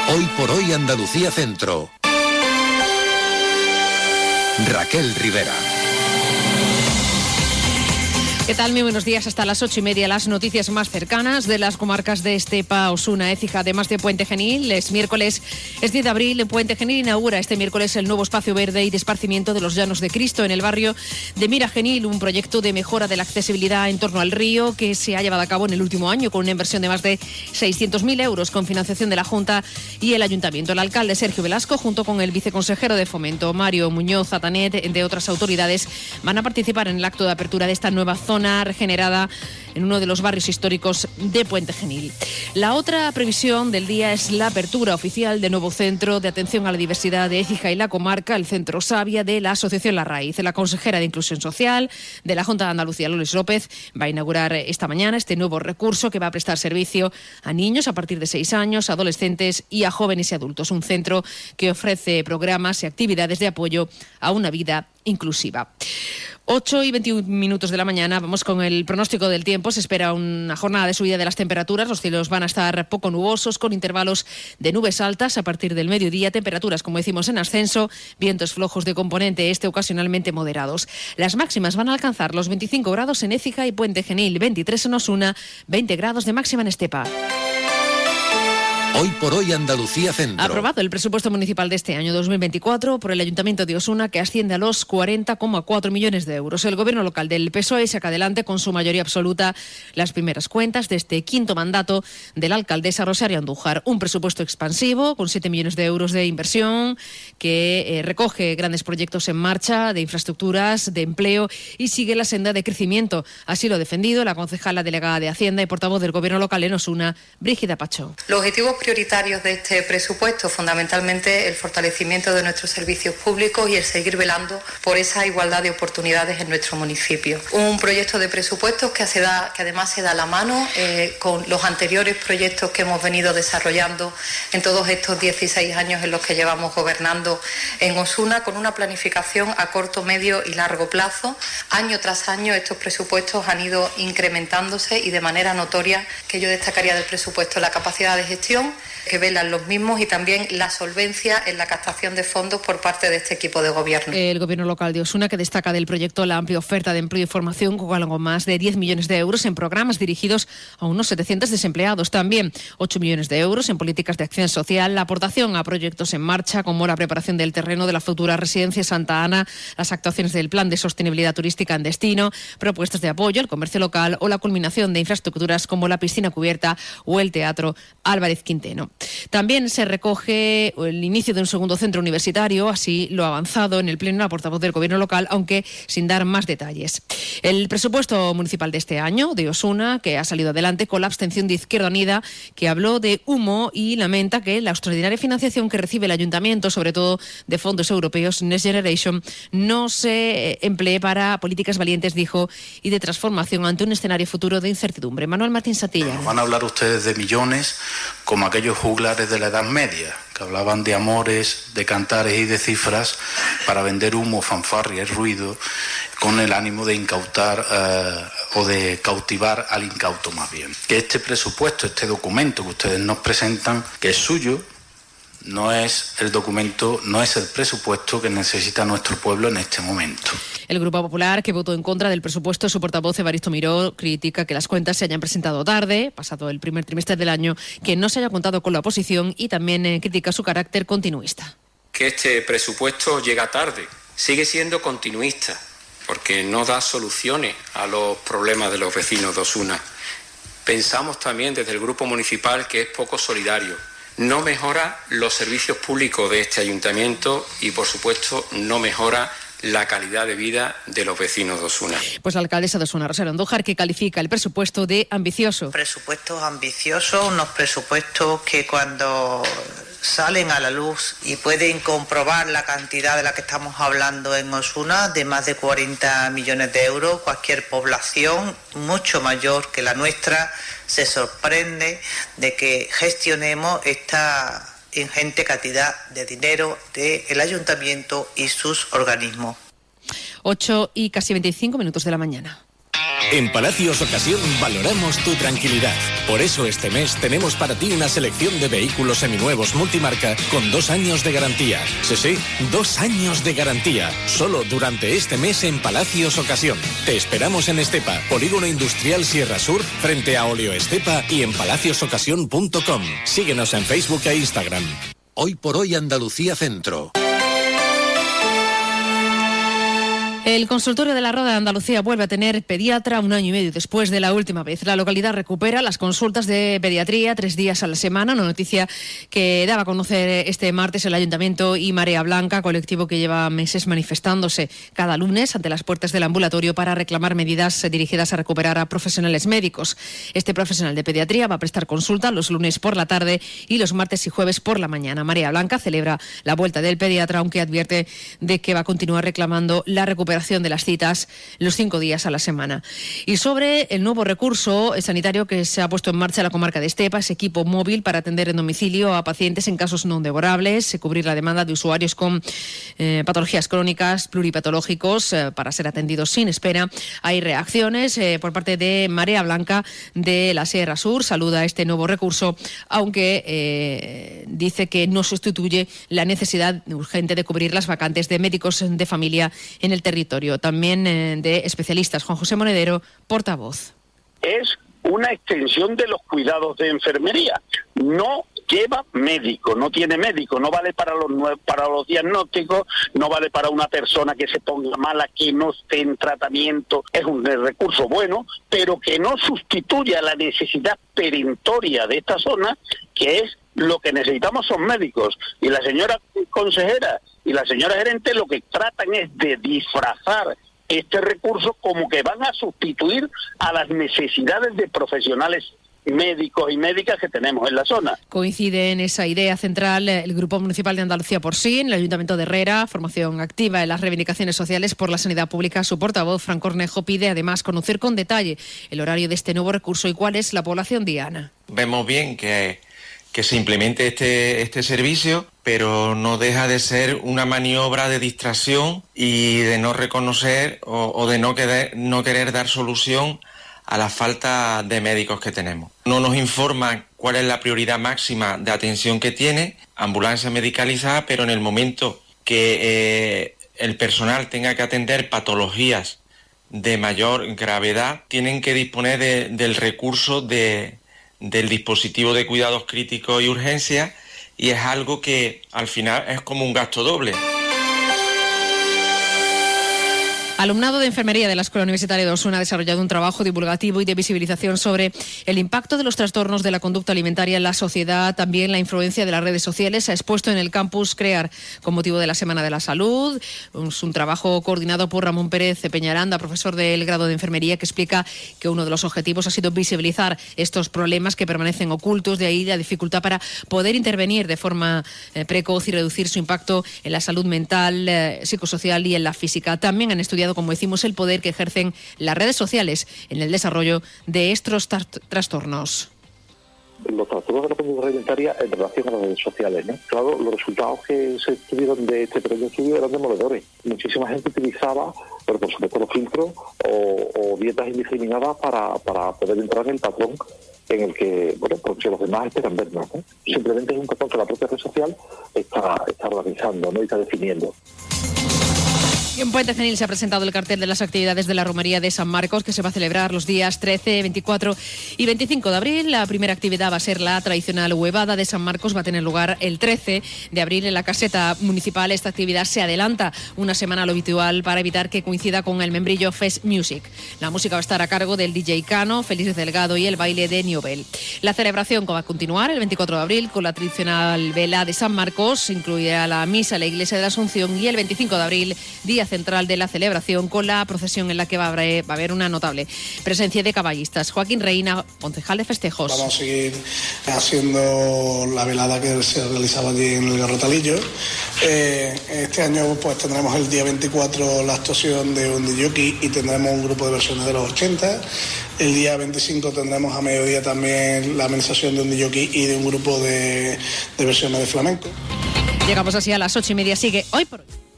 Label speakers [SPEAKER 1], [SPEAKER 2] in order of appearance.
[SPEAKER 1] Hoy por hoy Andalucía Centro. Raquel Rivera.
[SPEAKER 2] ¿Qué tal? Muy buenos días. Hasta las 8:30 las noticias más cercanas de las comarcas de Estepa, Osuna, Écija, además de Puente Genil. Es miércoles, es 10 de abril. En Puente Genil inaugura este miércoles el nuevo espacio verde y de esparcimiento de los Llanos de Cristo en el barrio de Mira Genil, un proyecto de mejora de la accesibilidad en torno al río que se ha llevado a cabo en el último año con una inversión de más de 600.000 euros con financiación de la Junta y el Ayuntamiento. El alcalde Sergio Velasco, junto con el viceconsejero de Fomento Mario Muñoz Atanet, entre otras autoridades, van a participar en el acto de apertura de esta nueva zona regenerada en uno de los barrios históricos de Puente Genil. La otra previsión del día es la apertura oficial del nuevo centro de atención a la diversidad de Écija y la comarca, el Centro Sabia de la Asociación La Raíz. La consejera de Inclusión Social de la Junta de Andalucía, Lourdes López, va a inaugurar esta mañana este nuevo recurso que va a prestar servicio a niños a partir de 6 años, adolescentes y a jóvenes y adultos. Un centro que ofrece programas y actividades de apoyo a una vida inclusiva. 8:21 de la mañana, vamos con el pronóstico del tiempo. Se espera una jornada de subida de las temperaturas. Los cielos van a estar poco nubosos, con intervalos de nubes altas a partir del mediodía. Temperaturas, como decimos, en ascenso. Vientos flojos de componente este, ocasionalmente moderados. Las máximas van a alcanzar los 25 grados en Écija y Puente Genil, 23 en Osuna, 20 grados de máxima en Estepa.
[SPEAKER 1] Hoy por hoy Andalucía Centro.
[SPEAKER 2] Aprobado el presupuesto municipal de este año 2024 por el Ayuntamiento de Osuna, que asciende a los 40,4 millones de euros. El gobierno local del PSOE saca adelante con su mayoría absoluta las primeras cuentas de este quinto mandato de la alcaldesa Rosario Andújar. Un presupuesto expansivo con 7 millones de euros de inversión que recoge grandes proyectos en marcha de infraestructuras, de empleo y sigue la senda de crecimiento. Así lo ha defendido la concejala delegada de Hacienda y portavoz del gobierno local en Osuna, Brígida Pachó.
[SPEAKER 3] Los objetivos prioritarios de este presupuesto, fundamentalmente el fortalecimiento de nuestros servicios públicos y el seguir velando por esa igualdad de oportunidades en nuestro municipio. Un proyecto de presupuestos que además se da la mano con los anteriores proyectos que hemos venido desarrollando en todos estos 16 años en los que llevamos gobernando en Osuna, con una planificación a corto, medio y largo plazo. Año tras año estos presupuestos han ido incrementándose y de manera notoria, que yo destacaría del presupuesto la capacidad de gestión que velan los mismos y también la solvencia en la captación de fondos por parte de este equipo de gobierno.
[SPEAKER 2] El gobierno local de Osuna, que destaca del proyecto la amplia oferta de empleo y formación con algo más de 10 millones de euros en programas dirigidos a unos 700 desempleados. También 8 millones de euros en políticas de acción social, la aportación a proyectos en marcha como la preparación del terreno de la futura residencia Santa Ana, las actuaciones del plan de sostenibilidad turística en destino, propuestas de apoyo al comercio local o la culminación de infraestructuras como la piscina cubierta o el teatro Álvarez Quinteno. También se recoge el inicio de un segundo centro universitario, así lo ha avanzado en el pleno la portavoz del gobierno local, aunque sin dar más detalles. El presupuesto municipal de este año de Osuna, que ha salido adelante con la abstención de Izquierda Unida, que habló de humo y lamenta que la extraordinaria financiación que recibe el ayuntamiento, sobre todo de fondos europeos Next Generation, no se emplee para políticas valientes, dijo, y de transformación ante un escenario futuro de incertidumbre. Manuel Martín Satilla.
[SPEAKER 4] Van a hablar ustedes de millones como aquellos juglares de la Edad Media, que hablaban de amores, de cantares y de cifras para vender humo, fanfarria y ruido con el ánimo de incautar o de cautivar al incauto más bien. Que este presupuesto, este documento que ustedes nos presentan, que es suyo, no es el documento, no es el presupuesto que necesita nuestro pueblo en este momento.
[SPEAKER 2] El Grupo Popular, que votó en contra del presupuesto, su portavoz Evaristo Miró critica que las cuentas se hayan presentado tarde, pasado el primer trimestre del año, que no se haya contado con la oposición y también critica su carácter continuista.
[SPEAKER 5] Que este presupuesto llega tarde, sigue siendo continuista, porque no da soluciones a los problemas de los vecinos de Osuna. Pensamos también desde el Grupo Municipal que es poco solidario. No mejora los servicios públicos de este ayuntamiento y, por supuesto, no mejora la calidad de vida de los vecinos de Osuna.
[SPEAKER 2] Pues la alcaldesa de Osuna, Rosario Andújar, que califica el presupuesto de ambicioso.
[SPEAKER 6] Presupuestos ambiciosos, unos presupuestos que cuando salen a la luz y pueden comprobar la cantidad de la que estamos hablando en Osuna, de más de 40 millones de euros, cualquier población mucho mayor que la nuestra se sorprende de que gestionemos esta ingente cantidad de dinero del ayuntamiento y sus organismos.
[SPEAKER 2] 8:25 de la mañana.
[SPEAKER 7] En Palacios Ocasión valoramos tu tranquilidad. Por eso este mes tenemos para ti una selección de vehículos seminuevos multimarca con 2 años de garantía. Sí, 2 años de garantía. Solo durante este mes en Palacios Ocasión. Te esperamos en Estepa, Polígono Industrial Sierra Sur, frente a Oleo Estepa y en palaciosocasión.com. Síguenos en Facebook e Instagram.
[SPEAKER 1] Hoy por hoy Andalucía Centro.
[SPEAKER 2] El consultorio de la Roda de Andalucía vuelve a tener pediatra 1 año y medio después de la última vez. La localidad recupera las consultas de pediatría 3 días a la semana, una noticia que daba a conocer este martes el Ayuntamiento y Marea Blanca, colectivo que lleva meses manifestándose cada lunes ante las puertas del ambulatorio para reclamar medidas dirigidas a recuperar a profesionales médicos. Este profesional de pediatría va a prestar consulta los lunes por la tarde y los martes y jueves por la mañana. Marea Blanca celebra la vuelta del pediatra, aunque advierte de que va a continuar reclamando la recuperación de las citas los 5 días a la semana. Y sobre el nuevo recurso sanitario que se ha puesto en marcha en la comarca de Estepa, ese equipo móvil para atender en domicilio a pacientes en casos no devorables, cubrir la demanda de usuarios con patologías crónicas, pluripatológicos, para ser atendidos sin espera. Hay reacciones por parte de Marea Blanca de la Sierra Sur, saluda este nuevo recurso, aunque dice que no sustituye la necesidad urgente de cubrir las vacantes de médicos de familia en el territorio. También de especialistas. Juan José Monedero, portavoz.
[SPEAKER 8] Es una extensión de los cuidados de enfermería. No lleva médico, no tiene médico, no vale para los diagnósticos, no vale para una persona que se ponga mala, que no esté en tratamiento. Es un recurso bueno, pero que no sustituya la necesidad perentoria de esta zona, que es lo que necesitamos son médicos. Y la señora consejera y la señora gerente lo que tratan es de disfrazar este recurso como que van a sustituir a las necesidades de profesionales médicos y médicas que tenemos en la zona.
[SPEAKER 2] Coincide en esa idea central el Grupo Municipal de Andalucía por Sí, el Ayuntamiento de Herrera, formación activa en las reivindicaciones sociales por la sanidad pública. Su portavoz, Fran Cornejo, pide además conocer con detalle el horario de este nuevo recurso y cuál es la población diana.
[SPEAKER 9] Vemos bien que se implemente este servicio, pero no deja de ser una maniobra de distracción y de no reconocer o de no querer dar solución a la falta de médicos que tenemos. No nos informa cuál es la prioridad máxima de atención que tiene, ambulancia medicalizada, pero en el momento que el personal tenga que atender patologías de mayor gravedad, tienen que disponer del recurso del dispositivo de cuidados críticos y urgencias, y es algo que al final es como un gasto doble.
[SPEAKER 2] Alumnado de Enfermería de la Escuela Universitaria de Osuna ha desarrollado un trabajo divulgativo y de visibilización sobre el impacto de los trastornos de la conducta alimentaria en la sociedad, también la influencia de las redes sociales. Se ha expuesto en el campus CREAR con motivo de la Semana de la Salud. Es un trabajo coordinado por Ramón Pérez Peñaranda, profesor del grado de Enfermería, que explica que uno de los objetivos ha sido visibilizar estos problemas que permanecen ocultos, de ahí la dificultad para poder intervenir de forma precoz y reducir su impacto en la salud mental, psicosocial y en la física. También han estudiado, como decimos, el poder que ejercen las redes sociales en el desarrollo de estos trastornos.
[SPEAKER 10] Los trastornos de la conducta alimentaria en relación a las redes sociales, ¿no? Claro, los resultados que se tuvieron de este pequeño estudio eran demoledores. Muchísima gente utilizaba, pero por supuesto, los filtros o dietas indiscriminadas para poder entrar en el patrón en el que, bueno, porque los demás esperan vernos, ¿no? Simplemente es un patrón que la propia red social está organizando, ¿no? Y está definiendo.
[SPEAKER 2] En Puente Genil se ha presentado el cartel de las actividades de la Romería de San Marcos, que se va a celebrar los días 13, 24 y 25 de abril. La primera actividad va a ser la tradicional huevada de San Marcos. Va a tener lugar el 13 de abril en la caseta municipal. Esta actividad se adelanta una semana a lo habitual para evitar que coincida con el Membrillo Fest Music. La música va a estar a cargo del DJ Cano, Félix Delgado, y el baile de Niobel. La celebración va a continuar el 24 de abril con la tradicional vela de San Marcos. Incluirá la misa en la iglesia de la Asunción, y el 25 de abril, día central de la celebración, con la procesión en la que va a haber una notable presencia de caballistas. Joaquín Reina, concejal de festejos.
[SPEAKER 11] Vamos a seguir haciendo la velada que se realizaba allí en el Garrotalillo. Este año pues tendremos el día 24 la actuación de un DJ y tendremos un grupo de versiones de los 80. El día 25 tendremos a mediodía también la amenización de un DJ y de un grupo de versiones de flamenco.
[SPEAKER 2] Llegamos así a las 8:30. Sigue Hoy por Hoy.